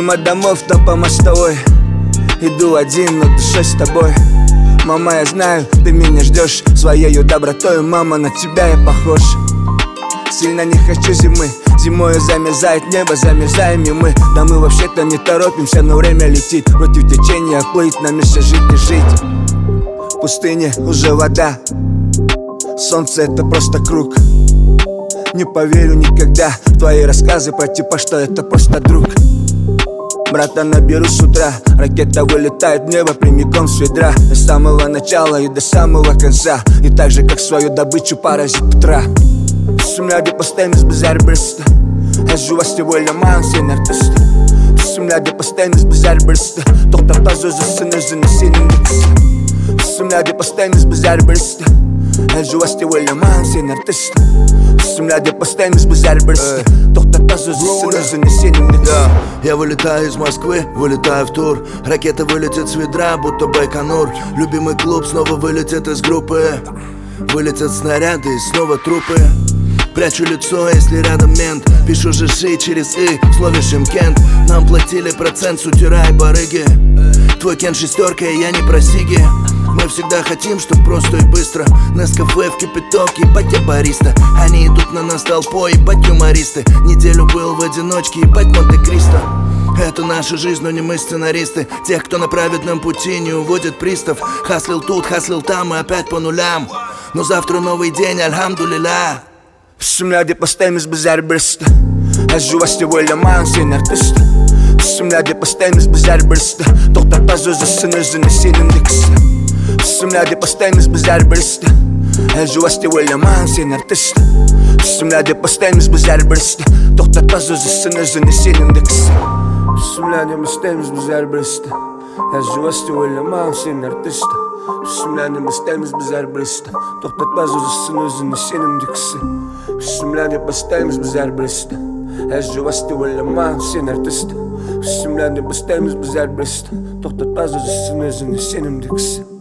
Мимо домов, но по мостовой иду один, но душой с тобой. Мама, я знаю, ты меня ждешь своею добротой. Мама, на тебя я похож. Сильно не хочу зимы. Зимою замерзает небо, замерзаем и мы. Да мы вообще-то не торопимся, но время летит. Против течения плыть, нам еще жить и жить. В пустыне уже вода. Солнце это просто круг. Не поверю никогда в твои рассказы про типа, что это просто друг. Брата наберу с утра. Ракета вылетает в небо прямиком с ведра. С самого начала и до самого конца. И так же, как свою добычу паразит Петра. Sumla de postemos bizarre burst. Ajuaste oylaman sen artist. Sumla de postemos bizarre burst. Toxtatmaz özüsün özünü senin de kısa. Sumla de postemos bizarre burst. Ajuaste oylaman sen artist. Sumla de postemos bizarre burst. Toxtatmaz özüsün özünü senin de kısa. Я вылетаю из Москвы, вылетаю в тур. Ракета вылетит с ведра, будто Байконур. Любимый клуб снова вылетит из группы. Вылетят снаряды и снова трупы. Прячу лицо, если рядом мент. Пишу ЖШ через «и» в слове Шимкент. Нам платили процент с утюра и барыги. Твой Кен шестерка, и я не про сиги. Мы всегда хотим, чтоб просто и быстро. Нескафе в кипяток, ебать я бариста. Они идут на нас толпой, ебать юмористы. Неделю был в одиночке, ебать Монте-Кристо. Это наша жизнь, но не мы сценаристы. Тех, кто на праведном пути, не уводит пристав. Хаслил тут, хаслил там и опять по нулям. Но завтра новый день, альхамдулилля. Sumla de postemos bizarre burst. Ajuaste oylaman sen artist. Sumla de postemos bizarre burst. Toxtatmaz özüsün özünü senin de kısa. Sumla de postemos bizarre burst. Ajuaste oylaman sen artist. Sumla de postemos bizarre burst. Toxtatmaz özüsün özünü senin de kısa. Sumla de postemos bizarre burst. Ajuaste oylaman sen artist. Sumla de postemos bizarre burst. Toxtatmaz özüsün özünü senin de kısa. Sumla de postemos bizarre burst. Ajuaste oylaman sen artist. Sumla de postemos bizarre burst. Toxtatmaz özüsün özünü senin de kısa.